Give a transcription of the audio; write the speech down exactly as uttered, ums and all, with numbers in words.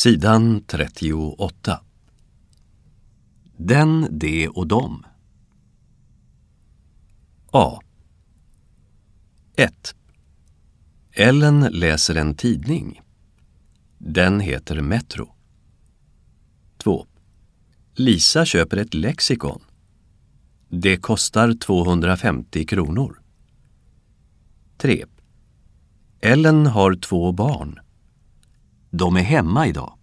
Sidan trettioåtta. Den, det och dom. A. ett. Ellen läser en tidning. Den heter Metro. två. Lisa köper ett lexikon. Det kostar tvåhundrafemtio kronor. tre. Ellen har två barn. De är hemma idag.